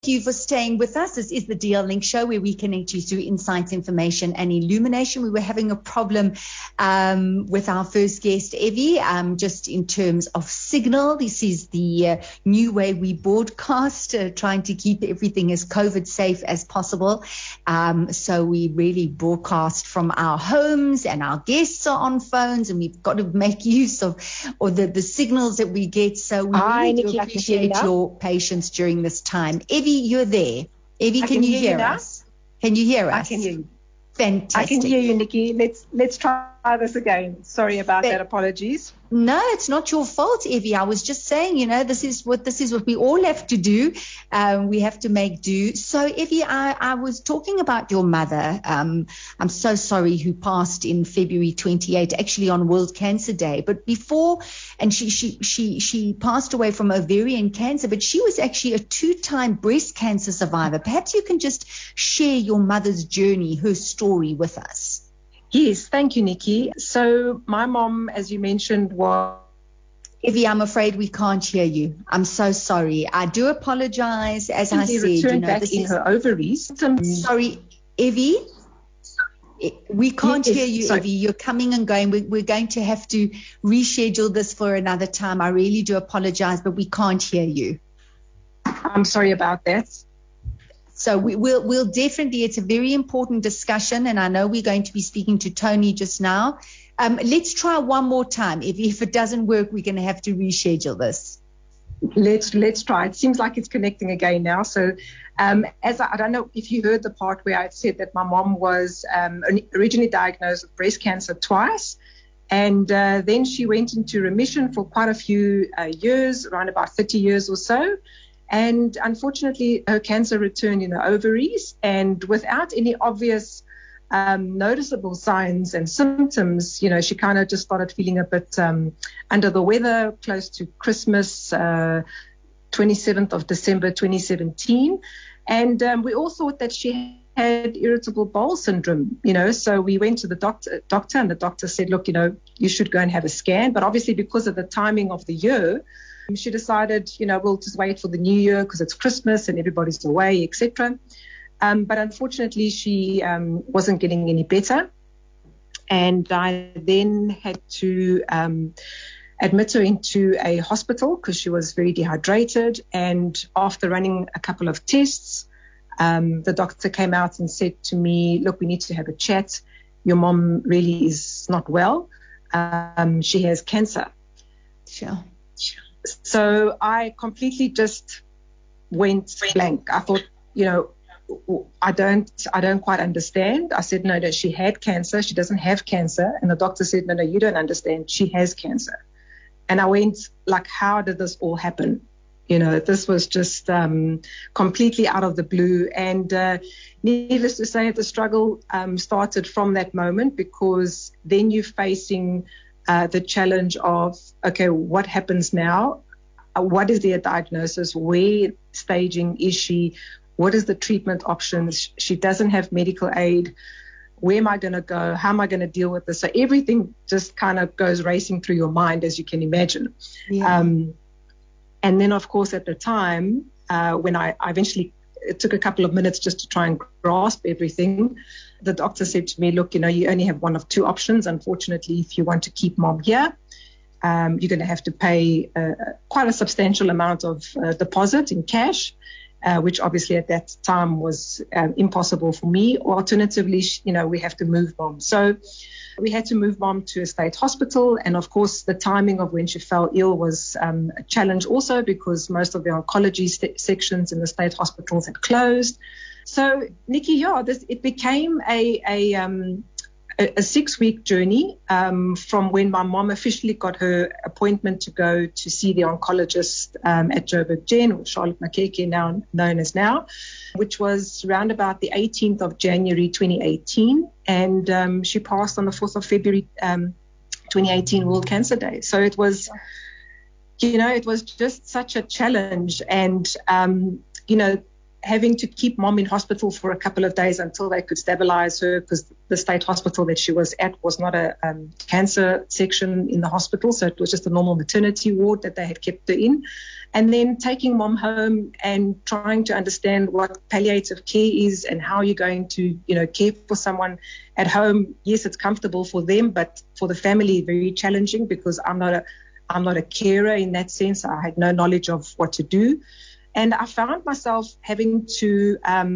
you for staying with us. This is the DL Link Show, where we connect you through insights, information, and illumination. We were having a problem with our first guest, Evie, just in terms of signal. This is the new way we broadcast, trying to keep everything as COVID safe as possible. So we really broadcast from our homes, and our guests are on phones, and we've got to make use of the signals that we get. So we really do appreciate your patience during this time. Evie, you're there. Evie, can you hear us? Can you hear us? I can hear you. Fantastic. I can hear you, Nikki. Let's try this again. Sorry about that. Apologies. No, it's not your fault, Evie. I was just saying, this is what we all have to do. We have to make do. So, Evie, I was talking about your mother. I'm so sorry, who passed in February 28, actually on World Cancer Day. But before, and she passed away from ovarian cancer, but she was actually a 2-time breast cancer survivor. Perhaps you can just share your mother's journey, her story with us. Yes, thank you, Nikki. So my mom, as you mentioned, was... Evie, I'm afraid we can't hear you. I'm so sorry. I do apologize. As I said, returned back in her ovaries. Sorry, Evie. We can't hear you, Evie. You're coming and going. We're going to have to reschedule this for another time. I really do apologize, but we can't hear you. I'm sorry about that. So we'll definitely, it's a very important discussion, and I know we're going to be speaking to Tony just now. Let's try one more time. If it doesn't work, we're going to have to reschedule this. Let's try. It seems like it's connecting again now. So I don't know if you heard the part where I said that my mom was originally diagnosed with breast cancer twice. And then she went into remission for quite a few years, around about 30 years or so. And unfortunately, her cancer returned in the ovaries, and without any obvious noticeable signs and symptoms, she kind of just started feeling a bit under the weather close to Christmas, 27th of December 2017. And we all thought that she had irritable bowel syndrome, so we went to the doctor, and the doctor said, look, you should go and have a scan. But obviously, because of the timing of the year, she decided, we'll just wait for the new year because it's Christmas and everybody's away, etc. But unfortunately, she wasn't getting any better. And I then had to admit her into a hospital because she was very dehydrated. And after running a couple of tests, the doctor came out and said to me, look, we need to have a chat. Your mom really is not well. She has cancer. Sure. So I completely just went blank. I thought, I don't quite understand. I said, no, she had cancer. She doesn't have cancer. And the doctor said, no, you don't understand. She has cancer. And I went like, how did this all happen? This was just completely out of the blue. And needless to say, the struggle started from that moment, because then you're facing the challenge of, okay, what happens now? What is their diagnosis? Where staging is she? What is the treatment options? She doesn't have medical aid. Where am I going to go? How am I going to deal with this? So everything just kind of goes racing through your mind, as you can imagine. Yeah. And then, of course, at the time, when I eventually, it took a couple of minutes just to try and grasp everything, the doctor said to me, look, you only have one of two options. Unfortunately, if you want to keep mom here, you're going to have to pay quite a substantial amount of deposit in cash, which obviously at that time was impossible for me. Or alternatively, we have to move mom. So we had to move mom to a state hospital. And of course, the timing of when she fell ill was a challenge also, because most of the oncology sections in the state hospitals had closed. So, Nikki, it became a 6-week journey from when my mom officially got her appointment to go to see the oncologist at Joburg Gen, or Charlotte Makeke, now known as now, which was around about the 18th of January 2018. And she passed on the 4th of February 2018, World Cancer Day. So it was, it was just such a challenge. And, having to keep mom in hospital for a couple of days until they could stabilize her, because the state hospital that she was at was not a cancer section in the hospital. So it was just a normal maternity ward that they had kept her in. And then taking mom home and trying to understand what palliative care is and how you're going to, care for someone at home. Yes, it's comfortable for them, but for the family, very challenging, because I'm not a carer in that sense. I had no knowledge of what to do. And I found myself having to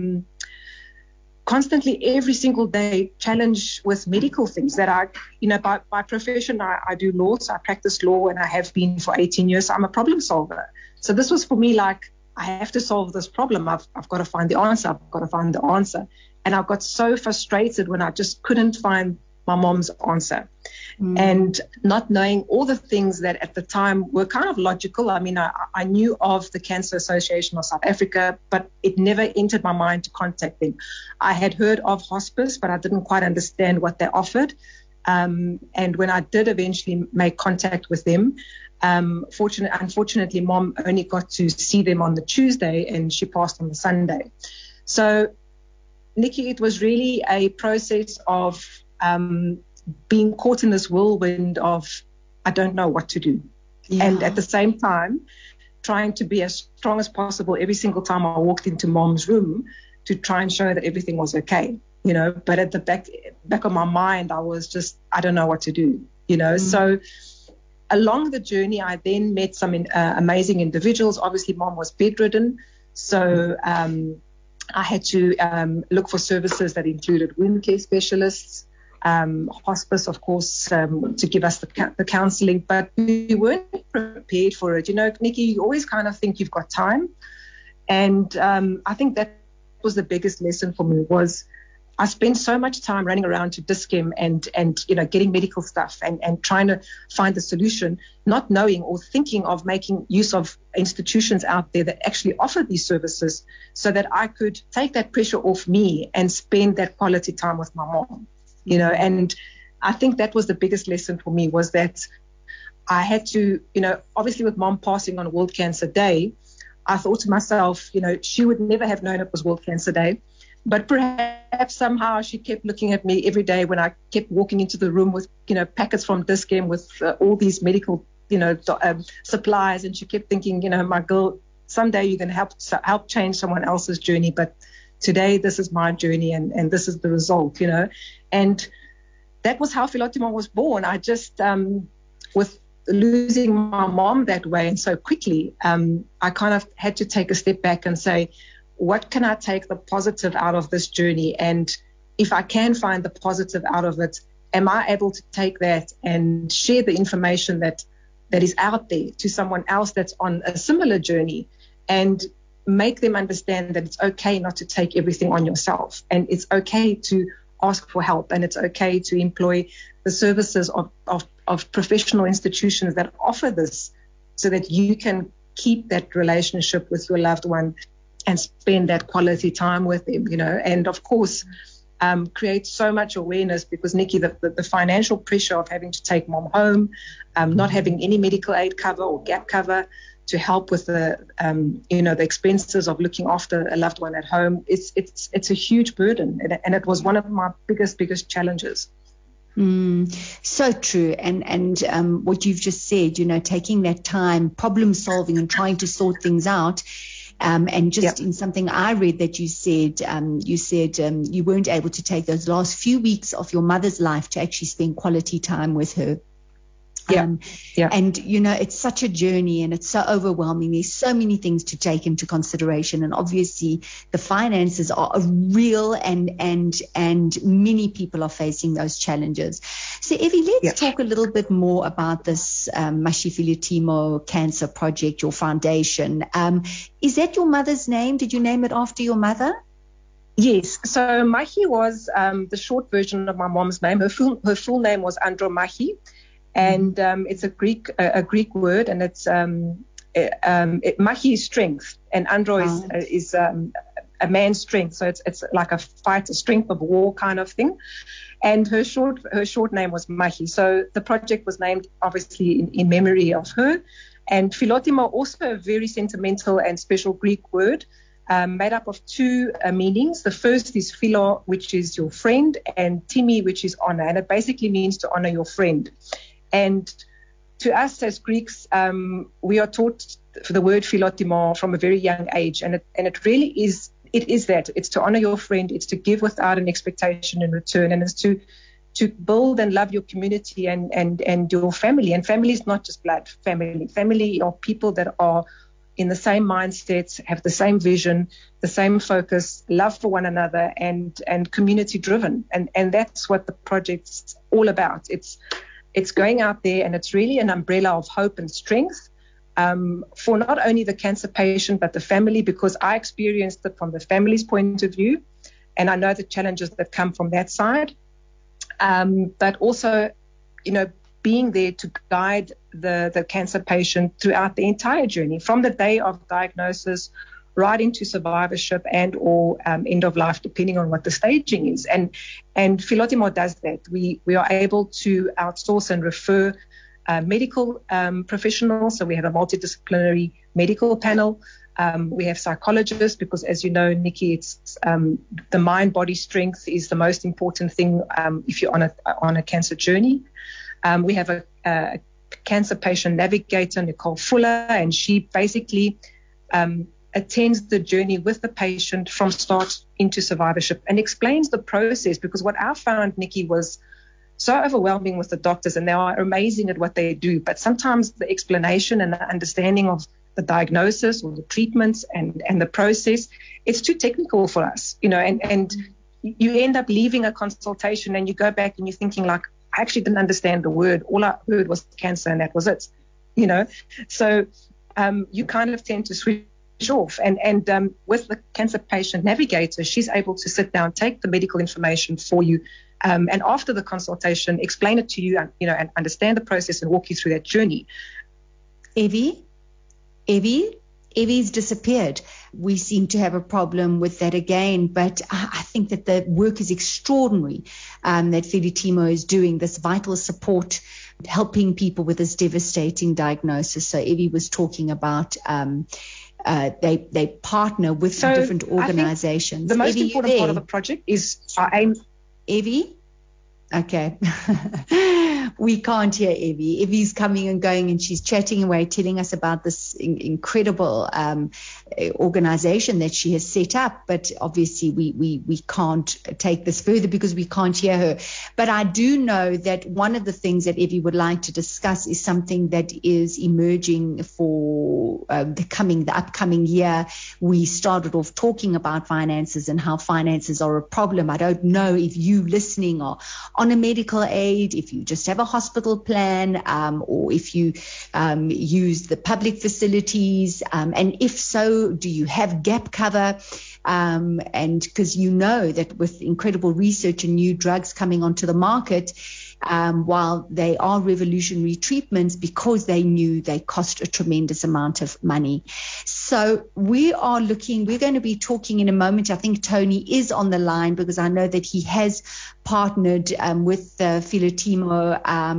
constantly, every single day, challenge with medical things that I, by profession, I do law, so I practice law, and I have been for 18 years. So I'm a problem solver. So this was for me like, I have to solve this problem. I've got to find the answer. And I got so frustrated when I just couldn't find my mom's answer. And not knowing all the things that at the time were kind of logical. I mean, I knew of the Cancer Association of South Africa, but it never entered my mind to contact them. I had heard of hospice, but I didn't quite understand what they offered. And when I did eventually make contact with them, unfortunately, mom only got to see them on the Tuesday and she passed on the Sunday. So, Nikki, it was really a process of being caught in this whirlwind of, I don't know what to do. Yeah. And at the same time, trying to be as strong as possible every single time I walked into mom's room to try and show that everything was okay, but at the back of my mind, I was just, I don't know what to do, So along the journey, I then met some amazing individuals. Obviously, mom was bedridden. So I had to look for services that included wound care specialists, hospice, of course, to give us the counseling, but we weren't prepared for it. Nikki, you always kind of think you've got time. And I think that was the biggest lesson for me, was I spent so much time running around to Dis-Chem and getting medical stuff and trying to find the solution, not knowing or thinking of making use of institutions out there that actually offer these services, so that I could take that pressure off me and spend that quality time with my mom. And I think that was the biggest lesson for me, was that I had to, obviously with mom passing on World Cancer Day, I thought to myself, she would never have known it was World Cancer Day, but perhaps somehow she kept looking at me every day when I kept walking into the room with, packets from Dis-Chem with all these medical, supplies. And she kept thinking, my girl, someday you're going to help change someone else's journey, but today this is my journey and this is the result, And that was how Philotima was born. I just, with losing my mom that way and so quickly, I kind of had to take a step back and say, what can I take the positive out of this journey? And if I can find the positive out of it, am I able to take that and share the information that is out there to someone else that's on a similar journey, and make them understand that it's okay not to take everything on yourself, and it's okay to ask for help, and it's okay to employ the services of professional institutions that offer this, so that you can keep that relationship with your loved one and spend that quality time with them, and of course, create so much awareness, because Nikki, the financial pressure of having to take mom home, not having any medical aid cover or gap cover to help with the expenses of looking after a loved one at home, it's a huge burden, and it was one of my biggest challenges. So true. And what you've just said, taking that time, problem solving and trying to sort things out. And just in something I read that you said you weren't able to take those last few weeks of your mother's life to actually spend quality time with her. And, it's such a journey and it's so overwhelming. There's so many things to take into consideration. And obviously the finances are real and many people are facing those challenges. So Evie, let's talk a little bit more about this Mashi Philotima Cancer Project, your foundation. Is that your mother's name? Did you name it after your mother? Yes. So Mahi was the short version of my mom's name. Her full name was Andromachi. And it's a Greek word, and it's Mahi is strength, and Andro is a man's strength. So it's like a strength of war kind of thing. And her short name was Mahi. So the project was named obviously in memory of her. And Philotima, also a very sentimental and special Greek word. made up of two meanings. The first is philo, which is your friend, and timi, which is honor. And it basically means to honor your friend. And to us as Greeks, we are taught for the word philotimo from a very young age. And it really is, it is that. It's to honor your friend. It's to give without an expectation in return. And it's to build and love your community and your family. And family is not just blood family. Family are people that are in the same mindsets, have the same vision, the same focus, love for one another, and community driven. And that's what the project's all about. It's going out there, and it's really an umbrella of hope and strength for not only the cancer patient, but the family, because I experienced it from the family's point of view. And I know the challenges that come from that side. But also, being there to guide the cancer patient throughout the entire journey, from the day of diagnosis right into survivorship and or end of life, depending on what the staging is. And Philotimo does that. We are able to outsource and refer medical professionals. So we have a multidisciplinary medical panel. We have psychologists, because as you know, Nikki, it's the mind-body strength is the most important thing if you're on a cancer journey. We have a cancer patient navigator, Nicole Fuller, and she basically attends the journey with the patient from start into survivorship and explains the process, because what I found, Nikki, was so overwhelming with the doctors, and they are amazing at what they do. But sometimes the explanation and the understanding of the diagnosis or the treatments and the process, it's too technical for us, and you end up leaving a consultation and you go back and you're thinking like, I actually didn't understand the word. All I heard was cancer and that was it, So you kind of tend to switch off. And with the cancer patient navigator, she's able to sit down, take the medical information for you, and after the consultation, explain it to you, and understand the process and walk you through that journey. Evie's disappeared. We seem to have a problem with that again, but I think that the work is extraordinary that Philotimo is doing, this vital support, helping people with this devastating diagnosis. So Evie was talking about they partner with different organizations. The most important part of the project is our aim. Evie? Okay. We can't hear Evie. Evie's coming and going, and she's chatting away, telling us about this incredible organization that she has set up. But obviously we can't take this further because we can't hear her. But I do know that one of the things that Evie would like to discuss is something that is emerging for the upcoming year. We started off talking about finances and how finances are a problem. I don't know if you listening are on a medical aid, if you just have a hospital plan, or if you use the public facilities, and if so, do you have gap cover? And because you know that with incredible research and new drugs coming onto the market, while they are revolutionary treatments, because they knew they cost a tremendous amount of money. So we're going to be talking in a moment. I think Tony is on the line because I know that he has partnered with Philotimo,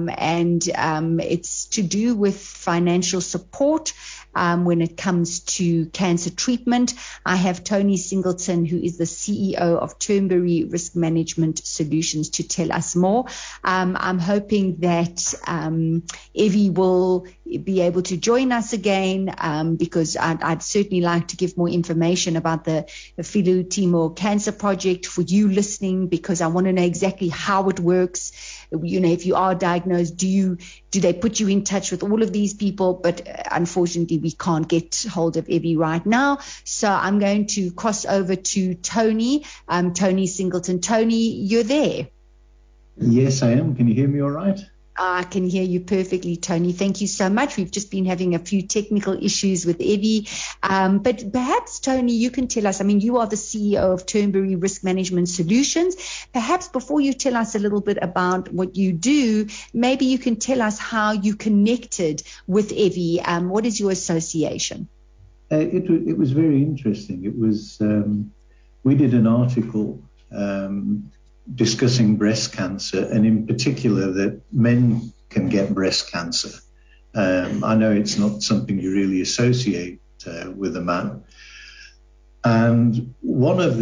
and it's to do with financial support when it comes to cancer treatment. I have Tony Singleton, who is the CEO of Turnberry Risk Management Solutions, to tell us more. I'm hoping that Evie will be able to join us again, because I'd certainly like to give more information about the Philotimo Cancer Project for you listening, because I want to know exactly how it works. If you are diagnosed, do they put you in touch with all of these people? But unfortunately, we can't get hold of Evie right now. So I'm going to cross over to Tony, Tony Singleton. Tony, you're there? Yes, I am. Can you hear me all right? I can hear you perfectly, Tony. Thank you so much. We've just been having a few technical issues with Evie. But perhaps, Tony, you can tell us, you are the CEO of Turnberry Risk Management Solutions. Perhaps before you tell us a little bit about what you do, maybe you can tell us how you connected with Evie. What is your association? It was very interesting. It was, we did an article discussing breast cancer, and in particular that men can get breast cancer. I know it's not something you really associate with a man. And one of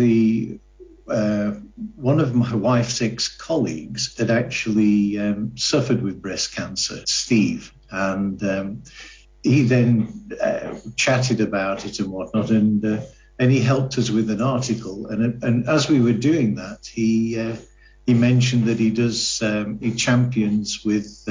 my wife's ex-colleagues had actually suffered with breast cancer, Steve, and he then chatted about it and whatnot, and he helped us with an article. And as we were doing that, he mentioned that he champions with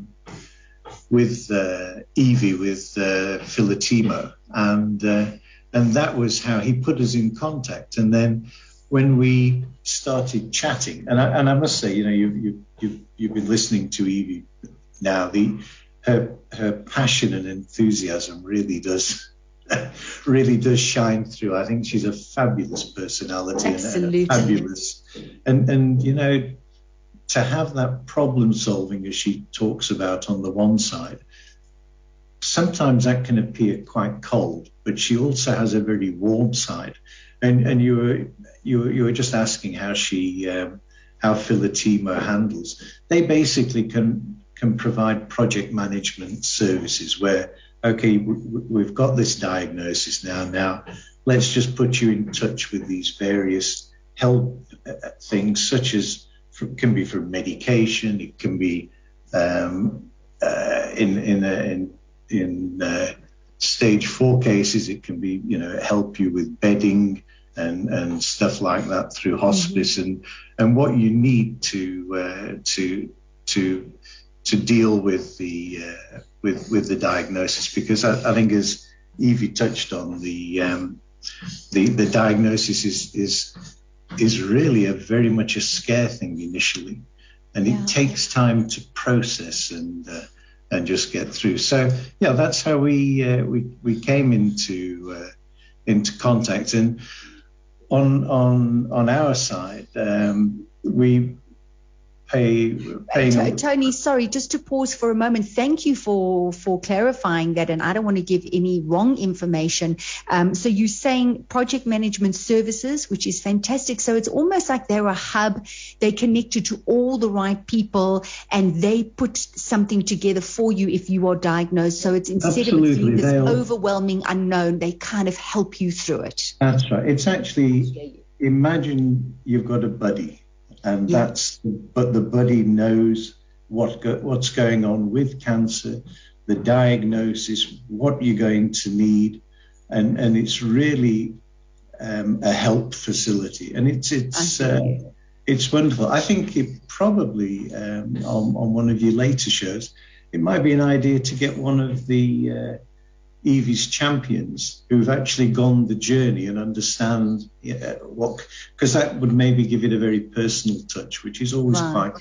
Evie, with Philotimo, and that was how he put us in contact. And then when we started chatting, and I must say, you've been listening to Evie now. Her passion and enthusiasm really does shine through. I think she's a fabulous personality. Absolutely. And fabulous, and to have that problem solving, as she talks about on the one side, sometimes that can appear quite cold, but she also has a very warm side. And you were just asking how Philotimo handles. They basically can provide project management services where, okay, we've got this diagnosis now let's just put you in touch with these various health things, such as can be from medication, it can be in stage 4 cases, it can be help you with bedding and stuff like that through hospice, and what you need to deal with the diagnosis, because I think, as Evie touched on, the diagnosis is really very much a scare thing initially, and it takes time to process and just get through. So that's how we came into contact. And on our side, we paying. Tony, sorry, just to pause for a moment. Thank you for clarifying that, and I don't want to give any wrong information. So you're saying project management services, which is fantastic. So it's almost like they're a hub. They connect you to all the right people, and they put something together for you if you are diagnosed. So it's instead of it being this overwhelming unknown, they kind of help you through it. That's right. It's actually, imagine you've got a buddy. And but the buddy knows what's going on with cancer, the diagnosis, what you're going to need, and it's really a help facility, and it's wonderful. I think it probably on one of your later shows, it might be an idea to get one of the Evie's champions who've actually gone the journey and understand because that would maybe give it a very personal touch, which is always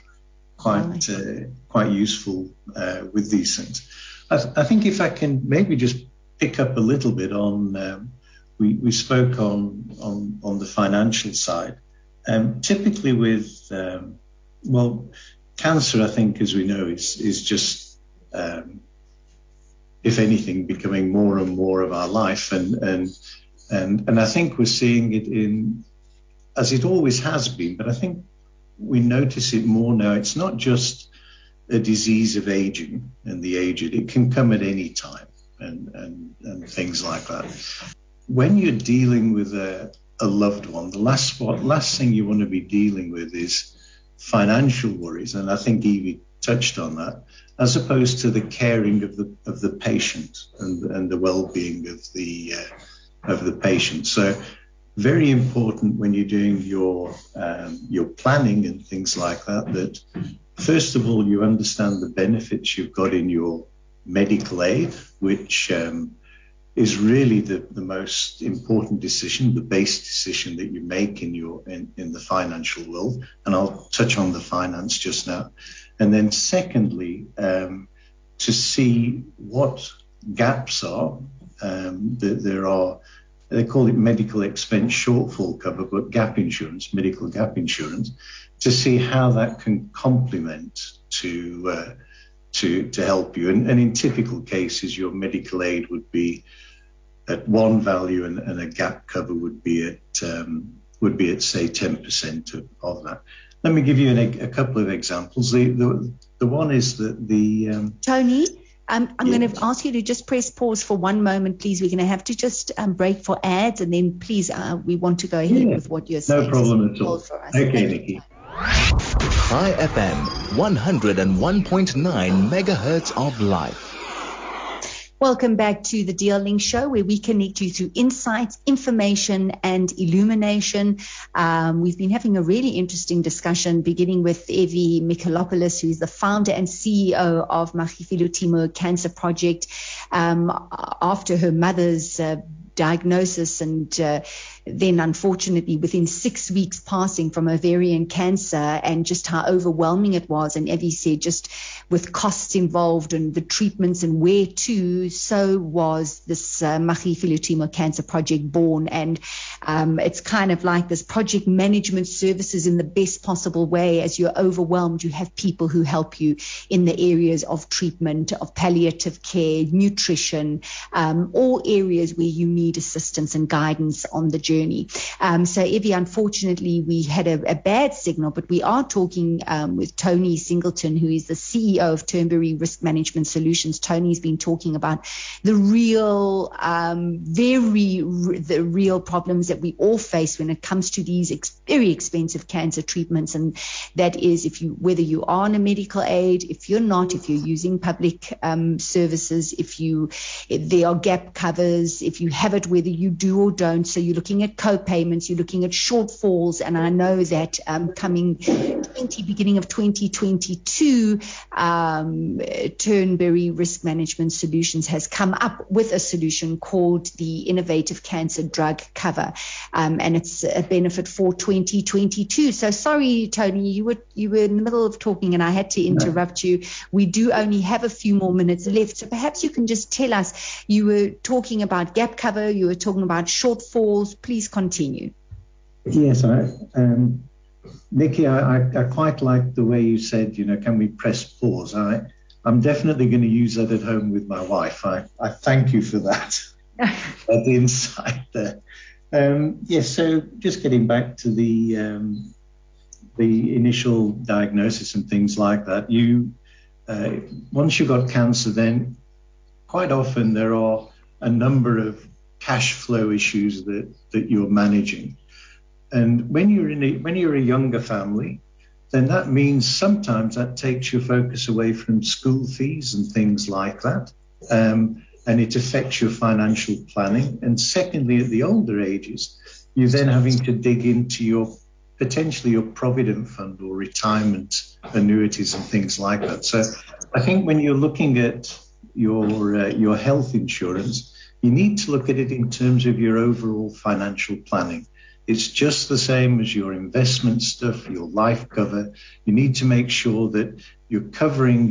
quite useful with these things. I think if I can maybe just pick up a little bit on, we spoke on the financial side. Typically with cancer, I think, as we know, is just if anything, becoming more and more of our life, and I think we're seeing it as it always has been, but I think we notice it more now. It's not just a disease of aging and the aged; it can come at any time, and things like that. When you're dealing with a loved one, the last thing you want to be dealing with is financial worries, and I think Evie touched on that, as opposed to the caring of the patient and the well-being of the patient. So very important when you're doing your planning and things like that first of all you understand the benefits you've got in your medical aid, which is really the most important decision, the base decision that you make in the financial world. And I'll touch on the finance just now. And then secondly, to see what gaps are. There are, they call it medical expense shortfall cover, but gap insurance, medical gap insurance, to see how that can complement to help you. And in typical cases, your medical aid would be at one value, and a gap cover would be at say 10% of that. Let me give you a couple of examples. The one is that Tony, I'm going to ask you to just press pause for one moment, please. We're going to have to just break for ads, and then please, we want to go ahead with what you're saying. No problem at all. Okay, Nikki. High FM, 101.9 megahertz of life. Welcome back to the DL Link Show, where we connect you through insights, information, and illumination. We've been having a really interesting discussion, beginning with Evie Michaelopoulos, who is the founder and CEO of Makgefilutimo Cancer Project, after her mother's diagnosis, and then unfortunately within 6 weeks passing from ovarian cancer, and just how overwhelming it was. And Evie said, just with costs involved and the treatments and where to, so was this Makgefilutimo Cancer Project born. And it's kind of like this project management services in the best possible way. As you're overwhelmed, you have people who help you in the areas of treatment, of palliative care, nutrition, all areas where you need assistance and guidance on the journey. So Evie, unfortunately, we had a bad signal, but we are talking with Tony Singleton, who is the CEO of Turnberry Risk Management Solutions. Tony's been talking about the real, the real problems that we all face when it comes to these very expensive cancer treatments, and that is whether you are on a medical aid, if you're not, if you're using public services, if there are gap covers, if you have it, whether you do or don't. So you're looking at co-payments, you're looking at shortfalls, and I know that beginning of 2022, Turnberry Risk Management Solutions has come up with a solution called the Innovative Cancer Drug Cover, and it's a benefit for 2022. So sorry, Tony, you were in the middle of talking and I had to interrupt you. We do only have a few more minutes left, so perhaps you can just tell us, you were talking about gap cover, you were talking about shortfalls. Please continue. Yes, Nikki, I quite like the way you said, can we press pause? I'm definitely going to use that at home with my wife. I thank you for that, the insight there. Yes, so just getting back to the initial diagnosis and things like that, once you've got cancer, then quite often there are a number of cash flow issues that you're managing. And when you're a younger family, then that means sometimes that takes your focus away from school fees and things like that. And it affects your financial planning. And secondly, at the older ages, you're then having to dig into potentially your provident fund or retirement annuities and things like that. So I think when you're looking at your health insurance, you need to look at it in terms of your overall financial planning. It's just the same as your investment stuff, your life cover. You need to make sure that you're covering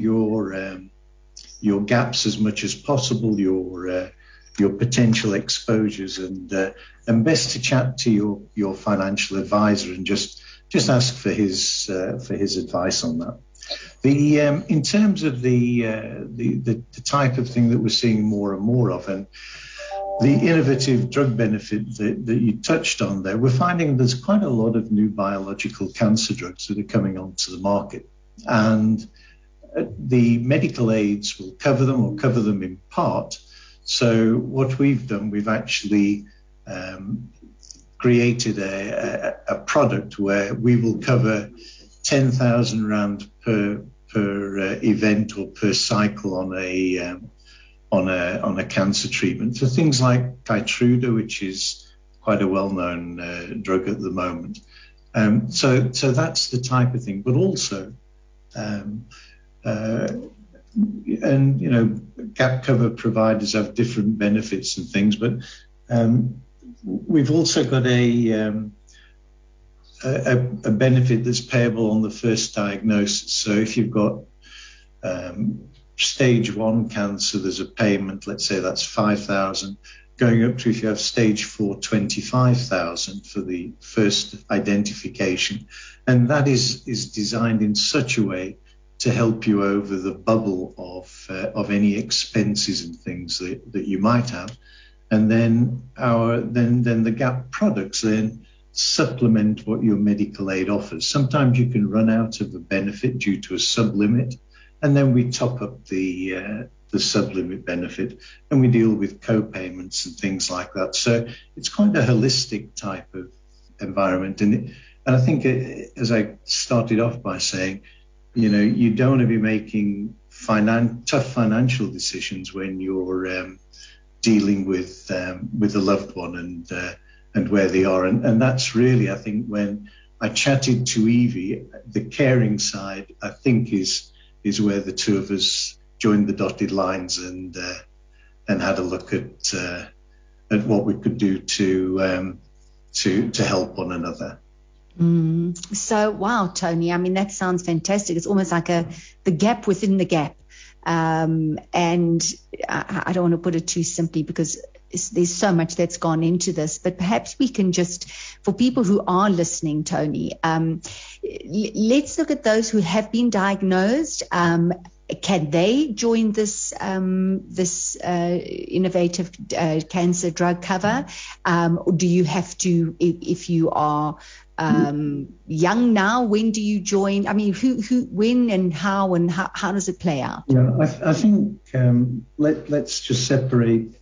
your gaps as much as possible, your potential exposures, and best to chat to your financial advisor and just ask for his advice on that. In terms of the type of thing that we're seeing more and more of, and the innovative drug benefit that you touched on there, we're finding there's quite a lot of new biological cancer drugs that are coming onto the market. And the medical aids will cover them or cover them in part. So what we've done, we've actually created a product where we will cover 10,000 Rand per event or per cycle on a cancer treatment for things like Keytruda, which is quite a well-known drug at the moment. So that's the type of thing. But also, gap cover providers have different benefits and things. But we've also got a benefit that's payable on the first diagnosis. So if you've got stage 1 cancer, there's a payment, let's say that's 5,000, going up to, if you have stage 4, 25,000 for the first identification. And that is designed in such a way to help you over the bubble of any expenses and things that you might have. And then the gap products then supplement what your medical aid offers. Sometimes you can run out of a benefit due to a sublimit, and then we top up the the sublimit benefit, and we deal with co-payments and things like that. So it's quite a holistic type of environment. And I think, as I started off by saying, you don't want to be making tough financial decisions when you're dealing with a loved one and where they are. And that's really, I think, when I chatted to Evie, the caring side, I think, is where the two of us joined the dotted lines and had a look at what we could do to help one another. So, wow, Tony, I mean, that sounds fantastic. It's almost like the gap within the gap. And I don't want to put it too simply because there's so much that's gone into this, but perhaps we can just, for people who are listening, Tony, let's look at those who have been diagnosed. Can they join this innovative cancer drug cover? Or do you have to, if you are young now, when do you join? I mean, who, when and how does it play out? Yeah, I think let's just separate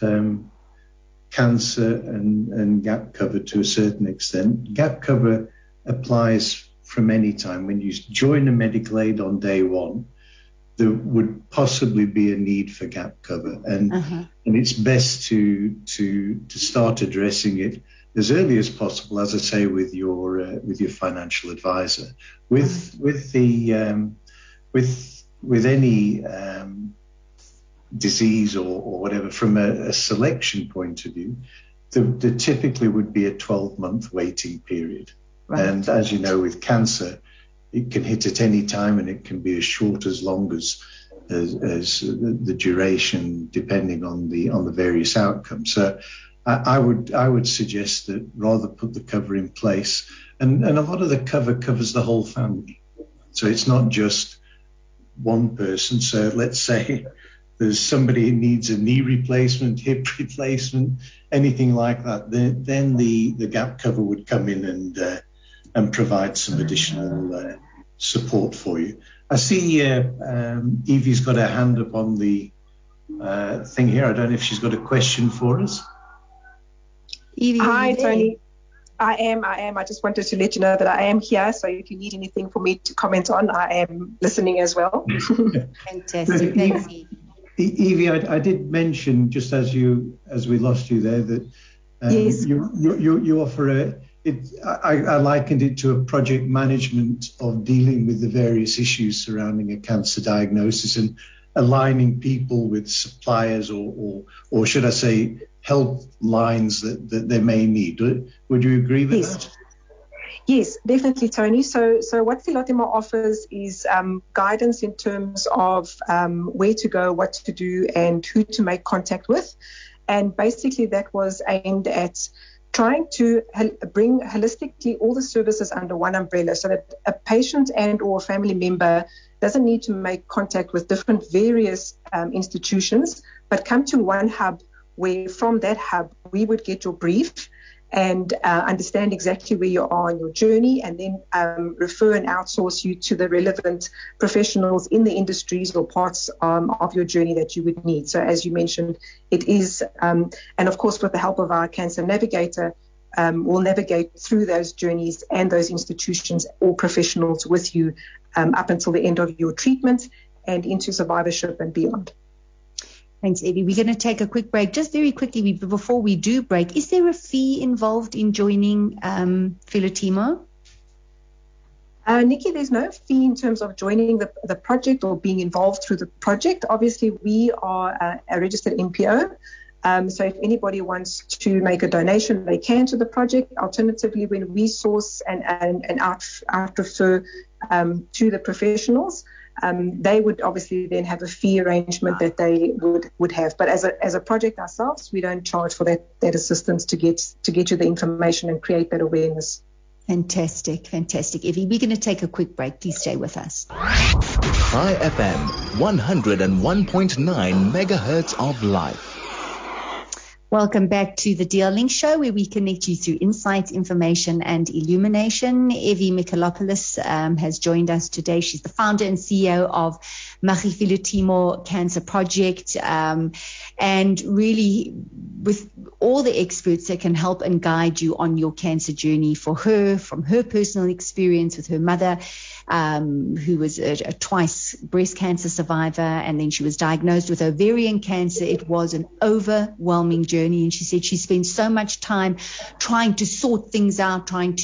cancer and gap cover to a certain extent. Gap cover applies from any time. When you join a medical aid on day one, there would possibly be a need for gap cover, and it's best to start addressing it as early as possible, as I say, with your financial advisor. With any disease or whatever, from a selection point of view, there typically would be a 12-month waiting period. Right. And as you know, with cancer, it can hit at any time, and it can be as short as long as the duration, depending on the various outcomes. So I would suggest that rather put the cover in place, and a lot of the cover covers the whole family. So it's not just one person. So let's say there's somebody who needs a knee replacement, hip replacement, anything like that, then the gap cover would come in and provide some additional support for you. I see Evie's got her hand up on the thing here. I don't know if she's got a question for us. Evie, hi, Tony. I am. I just wanted to let you know that I am here. So if you need anything for me to comment on, I am listening as well. Fantastic. Thanks, Evie, I did mention, just as we lost you there, that yes. you offer I likened it to a project management of dealing with the various issues surrounding a cancer diagnosis and aligning people with suppliers or should I say help lines that they may need. Would you agree with that? Yes, definitely, Tony. So what Philothema offers is guidance in terms of where to go, what to do, and who to make contact with. And basically that was aimed at trying to bring holistically all the services under one umbrella so that a patient and or family member doesn't need to make contact with different various institutions, but come to one hub where from that hub we would get your brief and understand exactly where you are on your journey, and then refer and outsource you to the relevant professionals in the industries or parts of your journey that you would need. So as you mentioned, it is, and of course with the help of our Cancer Navigator, we'll navigate through those journeys and those institutions or professionals with you up until the end of your treatment and into survivorship and beyond. Thanks, Evie. We're going to take a quick break. Just very quickly, before we do break, is there a fee involved in joining Philothema? Nikki, there's no fee in terms of joining the project or being involved through the project. Obviously, we are a registered NPO. So if anybody wants to make a donation, they can to the project. Alternatively, when we source and out refer to the professionals, they would obviously then have a fee arrangement that they would have. But as a project ourselves, we don't charge for that assistance to get you the information and create that awareness. Fantastic. Evie, we're going to take a quick break. Please stay with us. Chai FM, 101.9 megahertz of life. Welcome back to the DL Link Show, where we connect you through insight, information, and illumination. Evie Michalopoulos has joined us today. She's the founder and CEO of Makgefilutimo Cancer Project, and really with all the experts that can help and guide you on your cancer journey for her, from her personal experience with her mother, who was a twice breast cancer survivor, and then she was diagnosed with ovarian cancer. It was an overwhelming journey, and she said she spent so much time trying to sort things out, trying